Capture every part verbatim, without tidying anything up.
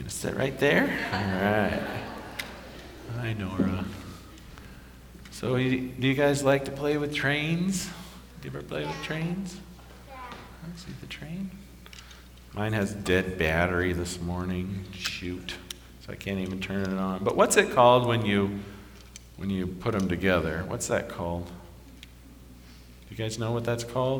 Gonna sit right there? All right. Hi, Nora. So, you, do you guys like to play with trains? Do you ever play with trains? I see the train. Mine has dead battery this morning. Shoot. So I can't even turn it on. But what's it called when you when you put them together? What's that called? Do you guys know what that's called?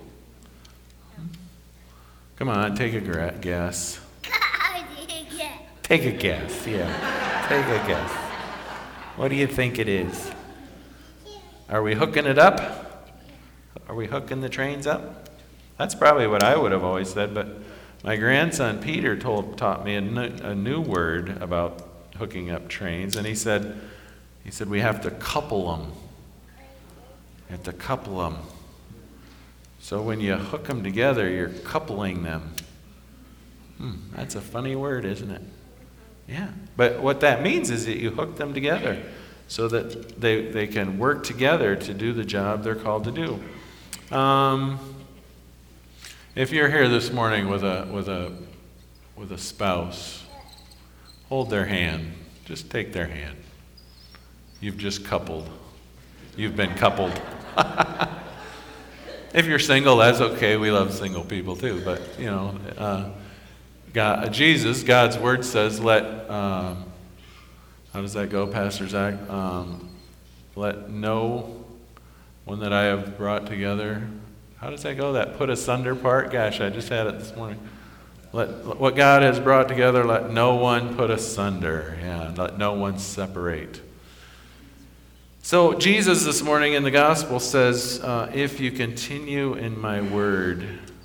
Come on, take a gra- guess. Take a guess, yeah. Take a guess. What do you think it is? Are we hooking it up? Are we hooking the trains up? That's probably what I would have always said, but my grandson Peter told taught me a new, a new word about hooking up trains, and he said, he said we have to couple them. You have to couple them. So when you hook them together, you're coupling them. Hmm, that's a funny word, isn't it? Yeah. But what that means is that you hook them together so that they, they can work together to do the job they're called to do. Um, if you're here this morning with a with a with a spouse, hold their hand. Just take their hand. You've just coupled. You've been coupled. If you're single, that's okay. We love single people too. But, you know, uh, God, Jesus, God's word says, let, um, how does that go, Pastor Zach? Um, let no one that I have brought together, how does that go? That put asunder part? Gosh, I just had it this morning. Let what God has brought together, let no one put asunder. Yeah, let no one separate. So Jesus this morning in the gospel says, uh, if you continue in my word,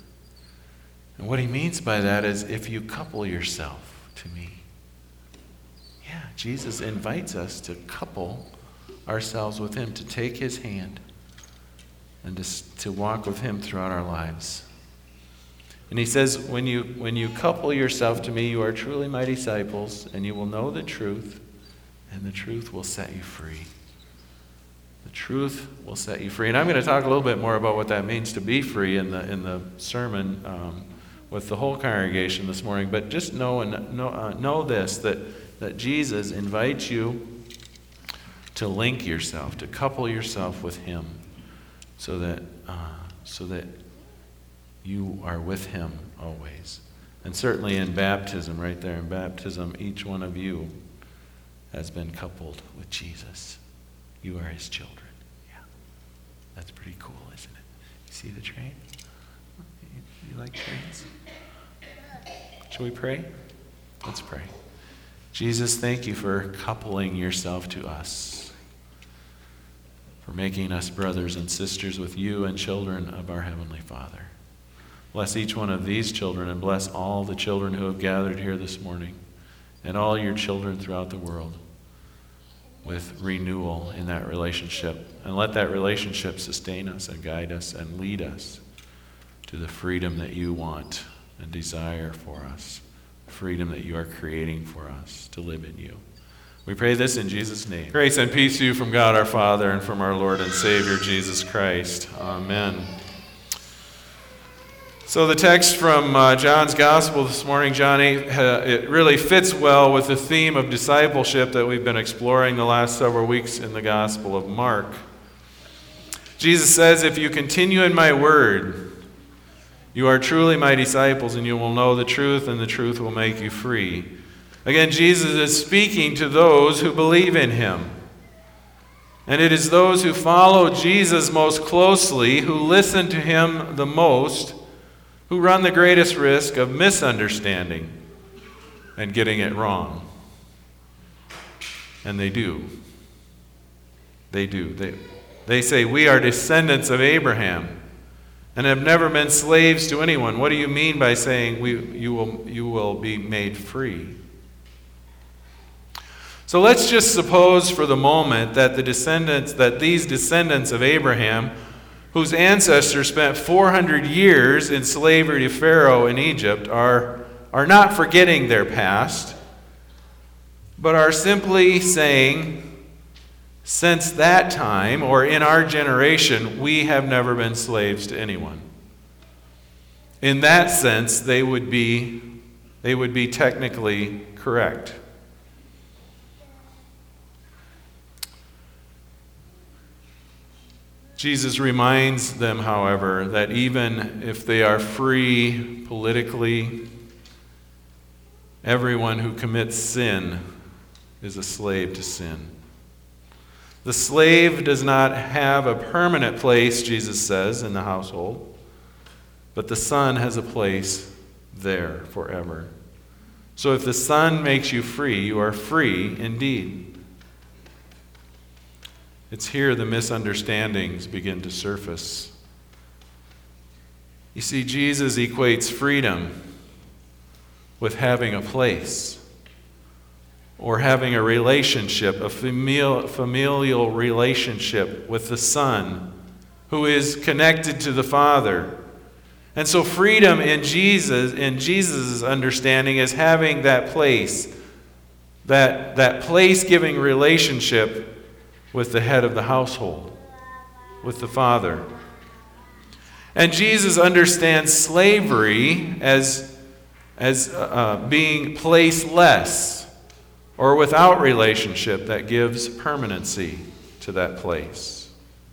and what he means by that is if you couple yourself to me. Yeah, Jesus invites us to couple ourselves with him, to take his hand, and to, to walk with him throughout our lives. And he says, when you, when you couple yourself to me, you are truly my disciples, and you will know the truth, and the truth will set you free. The truth will set you free. And I'm going to talk a little bit more about what that means to be free in the in the sermon um, with the whole congregation this morning. But just know and know, uh, know this, that, that Jesus invites you to link yourself, to couple yourself with him, so that uh, so that you are with him always. And certainly in baptism, right there in baptism, each one of you has been coupled with Jesus. You are his children. Yeah. That's pretty cool, isn't it? You see the train? You, you like trains? Shall we pray? Let's pray. Jesus, thank you for coupling yourself to us, for making us brothers and sisters with you and children of our Heavenly Father. Bless each one of these children and bless all the children who have gathered here this morning and all your children throughout the world with renewal in that relationship. And let that relationship sustain us and guide us and lead us to the freedom that you want and desire for us, freedom that you are creating for us to live in you. We pray this in Jesus' name. Grace and peace to you from God our Father and from our Lord and Savior Jesus Christ. Amen. So the text from uh, John's Gospel this morning, John eight, uh, it really fits well with the theme of discipleship that we've been exploring the last several weeks in the Gospel of Mark. Jesus says, if you continue in my word, you are truly my disciples, and you will know the truth, and the truth will make you free. Again, Jesus is speaking to those who believe in him. And it is those who follow Jesus most closely, who listen to him the most, who run the greatest risk of misunderstanding and getting it wrong. And they do. They do. They, they say, we are descendants of Abraham and have never been slaves to anyone. What do you mean by saying we, you will, you will be made free? So let's just suppose for the moment that the descendants, that these descendants of Abraham, whose ancestors spent four hundred years in slavery to Pharaoh in Egypt, are, are not forgetting their past, but are simply saying, since that time, or in our generation, we have never been slaves to anyone. In that sense, they would be they would be technically correct. Jesus reminds them, however, that even if they are free politically, everyone who commits sin is a slave to sin. The slave does not have a permanent place, Jesus says, in the household, but the son has a place there forever. So if the Son makes you free, you are free indeed. It's here the misunderstandings begin to surface. You see, Jesus equates freedom with having a place or having a relationship, a familial, familial relationship with the Son who is connected to the Father. And so freedom in Jesus, in Jesus' understanding, is having that place, that, that place-giving relationship with the head of the household, with the Father. And Jesus understands slavery as, as uh, being placeless or without relationship that gives permanency to that place.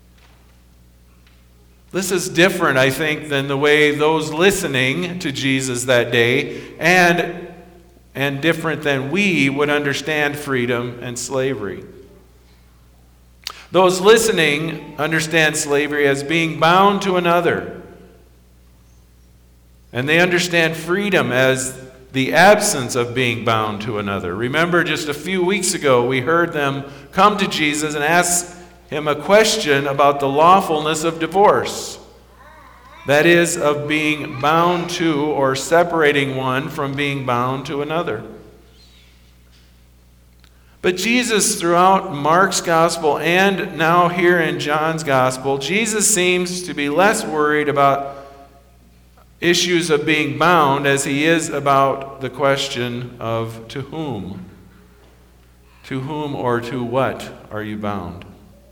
This is different, I think, than the way those listening to Jesus that day, and, and different than we would understand freedom and slavery. Those listening understand slavery as being bound to another. And they understand freedom as the absence of being bound to another. Remember, just a few weeks ago, we heard them come to Jesus and ask him a question about the lawfulness of divorce. That is, of being bound to or separating one from being bound to another. But Jesus, throughout Mark's gospel and now here in John's gospel, Jesus seems to be less worried about issues of being bound as he is about the question of to whom. To whom or to what are you bound?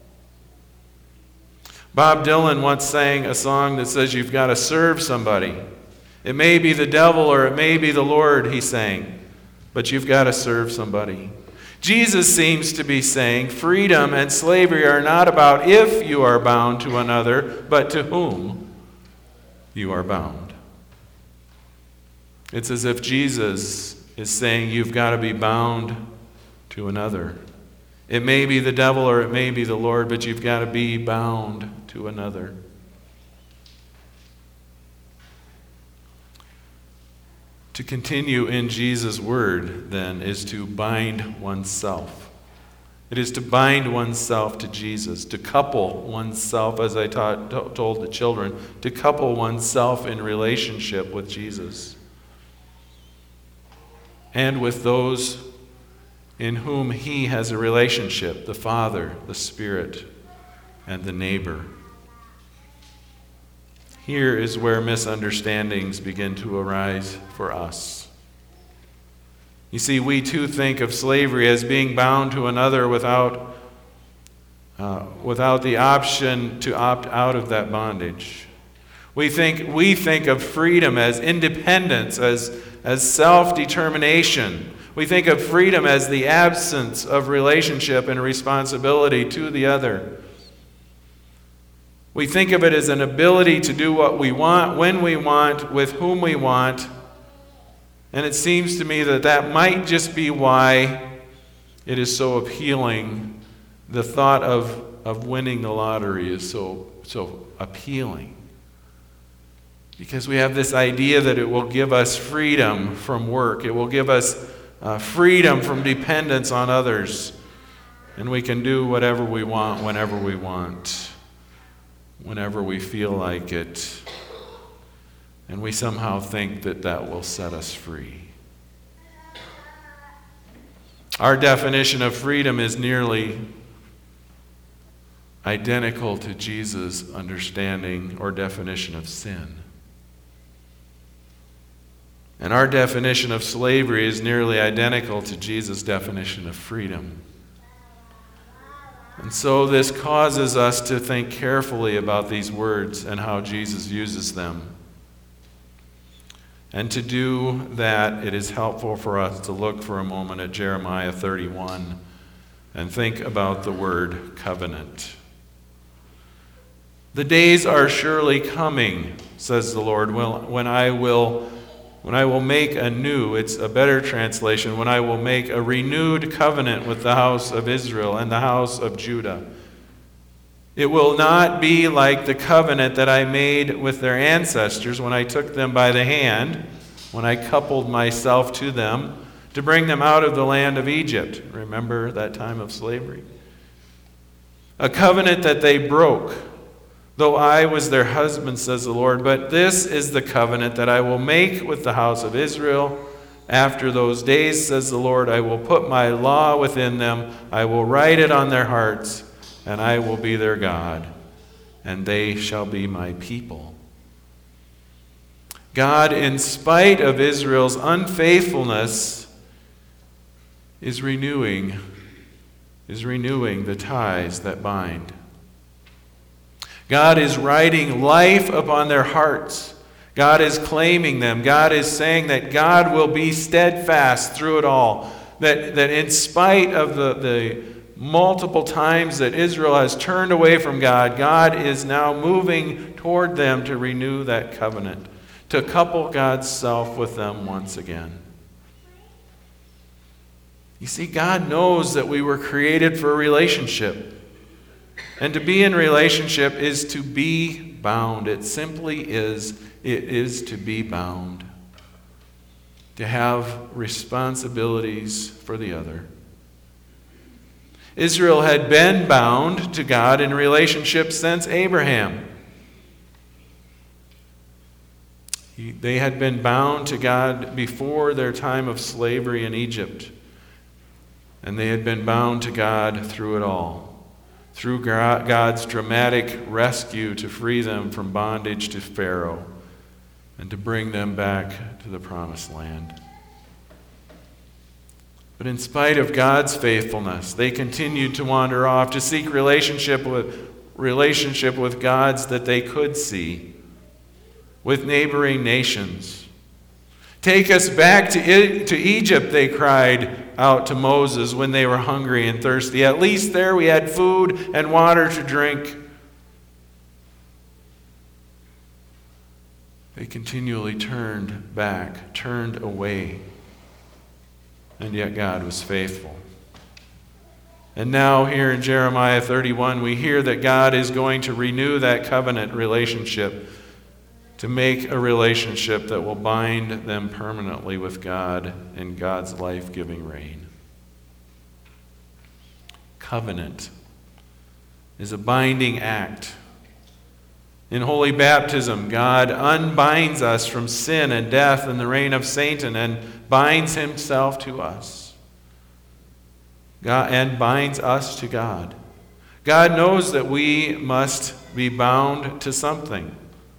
Bob Dylan once sang a song that says you've got to serve somebody. It may be the devil or it may be the Lord, he sang, but you've got to serve somebody. Jesus seems to be saying freedom and slavery are not about if you are bound to another, but to whom you are bound. It's as if Jesus is saying you've got to be bound to another. It may be the devil or it may be the Lord, but you've got to be bound to another. To continue in Jesus' word, then, is to bind oneself. It is to bind oneself to Jesus, to couple oneself, as I taught, to, told the children, to couple oneself in relationship with Jesus and with those in whom he has a relationship, the Father, the Spirit, and the neighbor. Here is where misunderstandings begin to arise for us. You see, we too think of slavery as being bound to another without, uh, without the option to opt out of that bondage. We think, we think of freedom as independence, as, as self-determination. We think of freedom as the absence of relationship and responsibility to the other. We think of it as an ability to do what we want, when we want, with whom we want. And it seems to me that that might just be why it is so appealing. The thought of, of winning the lottery is so, so appealing. Because we have this idea that it will give us freedom from work. It will give us uh, freedom from dependence on others. And we can do whatever we want, whenever we want, whenever we feel like it. And we somehow think that that will set us free. Our definition of freedom is nearly identical to Jesus' understanding or definition of sin. And our definition of slavery is nearly identical to Jesus' definition of freedom. And so this causes us to think carefully about these words and how Jesus uses them. And to do that, it is helpful for us to look for a moment at Jeremiah thirty-one and think about the word covenant. The days are surely coming, says the Lord, when I will when I will make a new, it's a better translation, when I will make a renewed covenant with the house of Israel and the house of Judah. It will not be like the covenant that I made with their ancestors when I took them by the hand, when I coupled myself to them to bring them out of the land of Egypt. Remember that time of slavery? A covenant that they broke, though I was their husband, says the Lord. But this is the covenant that I will make with the house of Israel. After those days, says the Lord, I will put my law within them. I will write it on their hearts, and I will be their God, and they shall be my people. God, in spite of Israel's unfaithfulness, is renewing, is renewing the ties that bind. God is writing life upon their hearts. God is claiming them. God is saying that God will be steadfast through it all. That, that in spite of the, the multiple times that Israel has turned away from God, God is now moving toward them to renew that covenant, to couple God's self with them once again. You see, God knows that we were created for a relationship. And to be in relationship is to be bound. It simply is. It is to be bound. To have responsibilities for the other. Israel had been bound to God in relationship since Abraham. He, they had been bound to God before their time of slavery in Egypt. And they had been bound to God through it all. Through God's dramatic rescue to free them from bondage to Pharaoh and to bring them back to the promised land. But in spite of God's faithfulness, they continued to wander off to seek relationship with, relationship with gods that they could see, with neighboring nations. Take us back to, I- to Egypt, they cried out to Moses when they were hungry and thirsty. At least there we had food and water to drink. They continually turned back, turned away. And yet God was faithful. And now here in Jeremiah thirty-one, we hear that God is going to renew that covenant relationship, to make a relationship that will bind them permanently with God in God's life-giving reign. Covenant is a binding act. In holy baptism, God unbinds us from sin and death and the reign of Satan and binds himself to us. God, and binds us to God. God knows that we must be bound to something.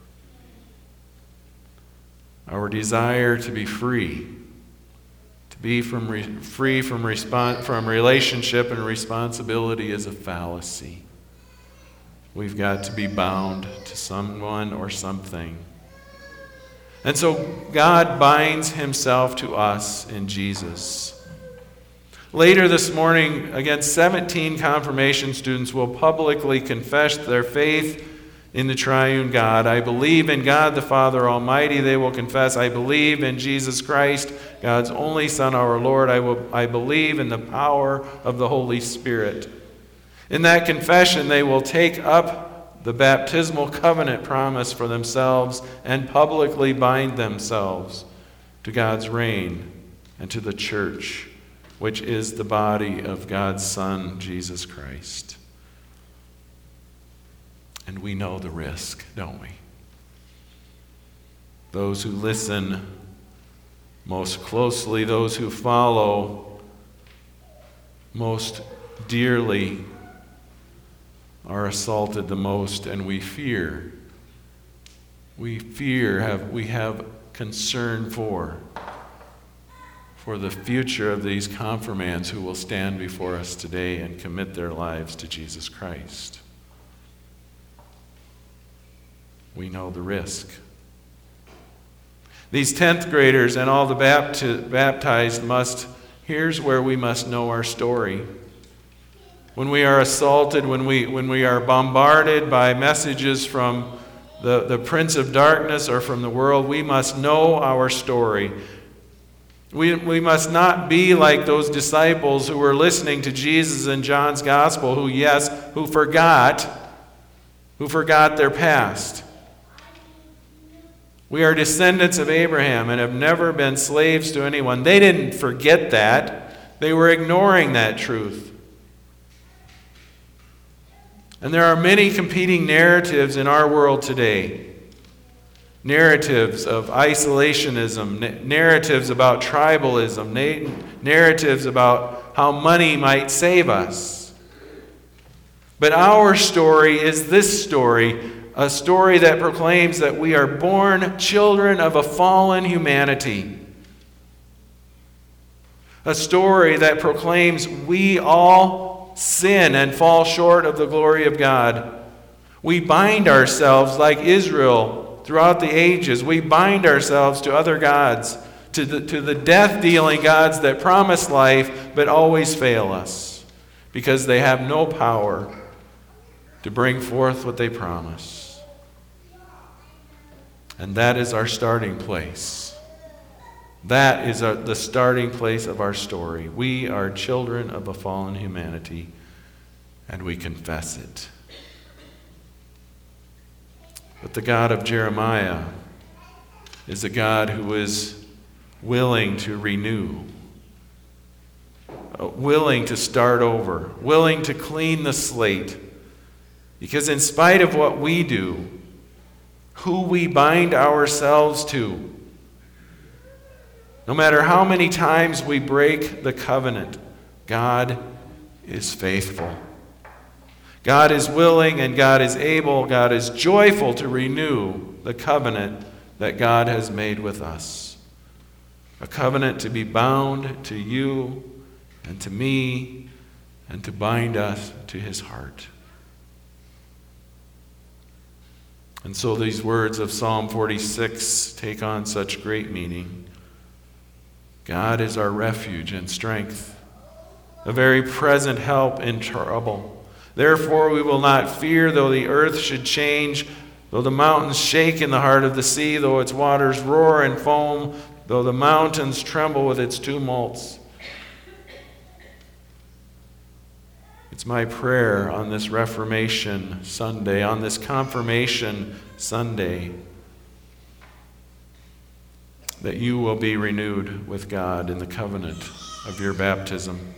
Our desire to be free, to be from re, free from, respon, from relationship and responsibility is a fallacy. We've got to be bound to someone or something. And so God binds himself to us in Jesus. Later this morning, again, seventeen confirmation students will publicly confess their faith in the triune God. I believe in God the Father Almighty. They will confess, I believe in Jesus Christ, God's only Son, our Lord. I, will, I believe in the power of the Holy Spirit. In that confession, they will take up the baptismal covenant promise for themselves and publicly bind themselves to God's reign and to the church, which is the body of God's Son, Jesus Christ. And we know the risk, don't we? Those who listen most closely, those who follow most dearly, are assaulted the most, and we fear. We fear, have we have concern for, for the future of these confirmands who will stand before us today and commit their lives to Jesus Christ. We know the risk. These tenth graders and all the bapti- baptized must, here's where we must know our story. When we are assaulted, when we, when we are bombarded by messages from the, the Prince of Darkness or from the world, we must know our story. We, we must not be like those disciples who were listening to Jesus in John's Gospel, who, yes, who forgot, who forgot their past. We are descendants of Abraham and have never been slaves to anyone. They didn't forget that. They were ignoring that truth. And there are many competing narratives in our world today. Narratives of isolationism, na- narratives about tribalism, na- narratives about how money might save us. But our story is this story, a story that proclaims that we are born children of a fallen humanity. A story that proclaims we all sin and fall short of the glory of God. We bind ourselves like Israel throughout the ages. We bind ourselves to other gods, to the, to the death-dealing gods that promise life but always fail us because they have no power to bring forth what they promise. And that is our starting place. That is our, the starting place of our story. We are children of a fallen humanity, and we confess it. But the God of Jeremiah is a God who is willing to renew, willing to start over, willing to clean the slate. Because in spite of what we do, who we bind ourselves to, no matter how many times we break the covenant, God is faithful. God is willing and God is able, God is joyful to renew the covenant that God has made with us. A covenant to be bound to you and to me and to bind us to his heart. And so these words of Psalm forty-six take on such great meaning. God is our refuge and strength, a very present help in trouble. Therefore we will not fear, though the earth should change, though the mountains shake in the heart of the sea, though its waters roar and foam, though the mountains tremble with its tumults. It's my prayer on this Reformation Sunday, on this Confirmation Sunday, that you will be renewed with God in the covenant of your baptism,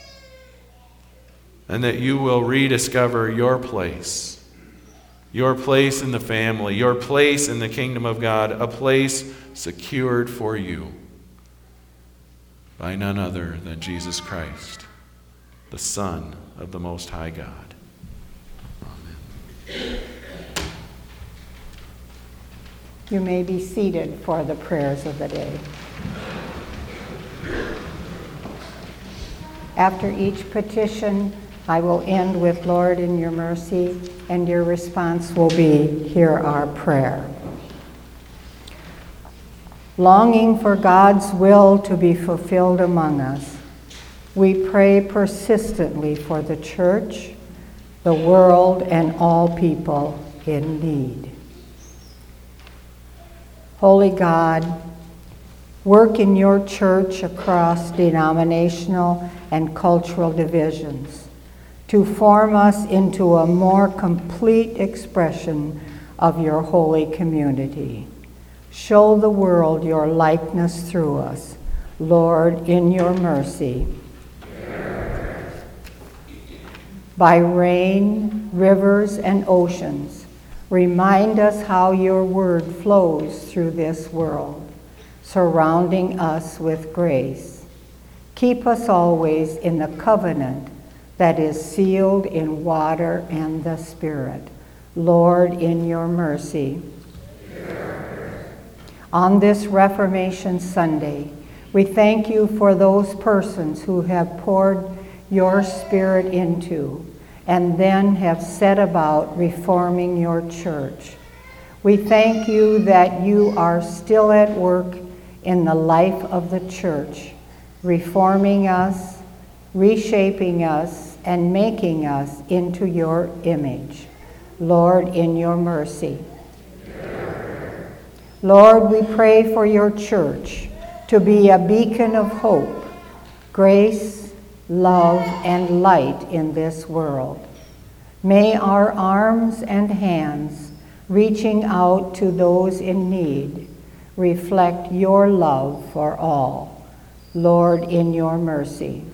and that you will rediscover your place, your place in the family, your place in the kingdom of God, a place secured for you by none other than Jesus Christ, the Son of the Most High God. Amen. You may be seated for the prayers of the day. After each petition, I will end with, Lord, in your mercy, and your response will be, hear our prayer. Longing for God's will to be fulfilled among us, we pray persistently for the church, the world, and all people in need. Holy God, work in your church across denominational and cultural divisions to form us into a more complete expression of your holy community. Show the world your likeness through us, Lord, in your mercy. By rain, rivers, and oceans, remind us how your word flows through this world, surrounding us with grace. Keep us always in the covenant that is sealed in water and the Spirit. Lord, in your mercy. On this Reformation Sunday, we thank you for those persons who have poured your Spirit into and then have set about reforming your church. We thank you that you are still at work in the life of the church, reforming us, reshaping us, and making us into your image. Lord, in your mercy. Lord, we pray for your church to be a beacon of hope, grace, love, and light in this world. May our arms and hands reaching out to those in need reflect your love for all. Lord, in your mercy.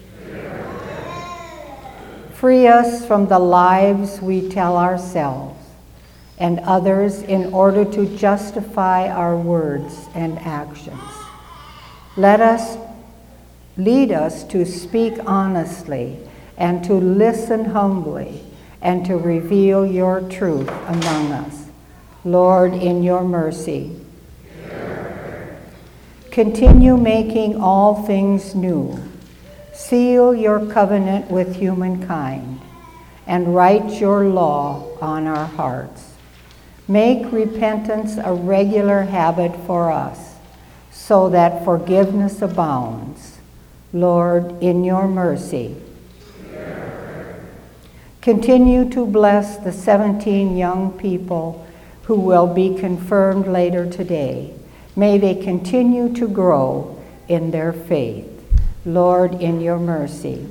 Free us from the lies we tell ourselves and others in order to justify our words and actions. Let us lead us to speak honestly and to listen humbly and to reveal your truth among us. Lord, in your mercy. Continue making all things new. Seal your covenant with humankind and write your law on our hearts. Make repentance a regular habit for us so that forgiveness abounds. Lord, in your mercy. Continue to bless the seventeen young people who will be confirmed later today. May they continue to grow in their faith. Lord, in your mercy.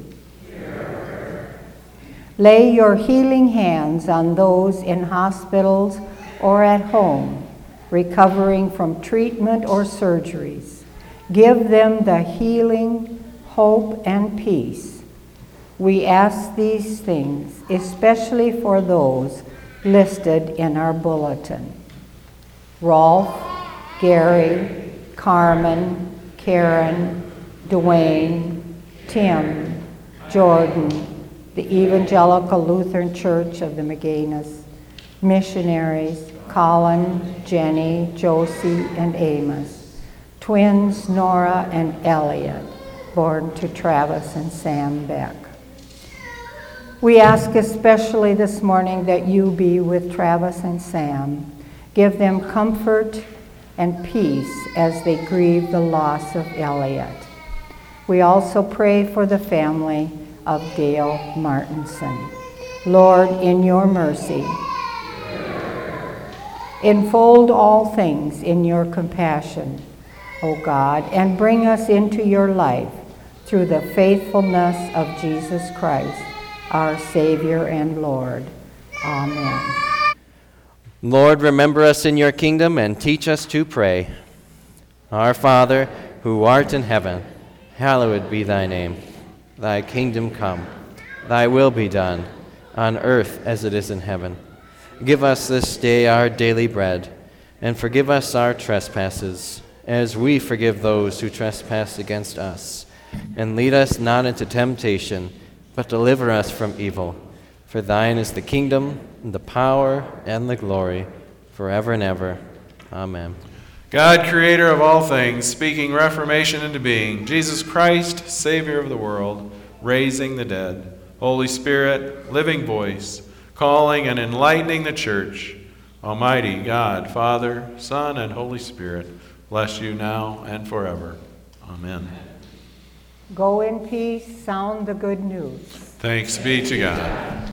Lay your healing hands on those in hospitals or at home, recovering from treatment or surgeries. Give them the healing, hope, and peace. We ask these things, especially for those listed in our bulletin. Rolf, Gary, Carmen, Karen, Dwayne, Tim, Jordan, the Evangelical Lutheran Church of the Maganas, missionaries, Colin, Jenny, Josie, and Amos, twins Nora and Elliot, born to Travis and Sam Beck. We ask especially this morning that you be with Travis and Sam. Give them comfort and peace as they grieve the loss of Elliot. We also pray for the family of Dale Martinson. Lord, in your mercy. Enfold all things in your compassion, O God, and bring us into your life through the faithfulness of Jesus Christ, our Savior and Lord. Amen. Lord, remember us in your kingdom and teach us to pray. Our Father, who art in heaven, hallowed be thy name. Thy kingdom come, thy will be done, on earth as it is in heaven. Give us this day our daily bread, and forgive us our trespasses, as we forgive those who trespass against us. And lead us not into temptation, but deliver us from evil. For thine is the kingdom, and the power, and the glory, forever and ever. Amen. God, creator of all things, speaking reformation into being, Jesus Christ, Savior of the world, raising the dead, Holy Spirit, living voice, calling and enlightening the church, Almighty God, Father, Son, and Holy Spirit, bless you now and forever. Amen. Go in peace, sound the good news. Thanks be to God.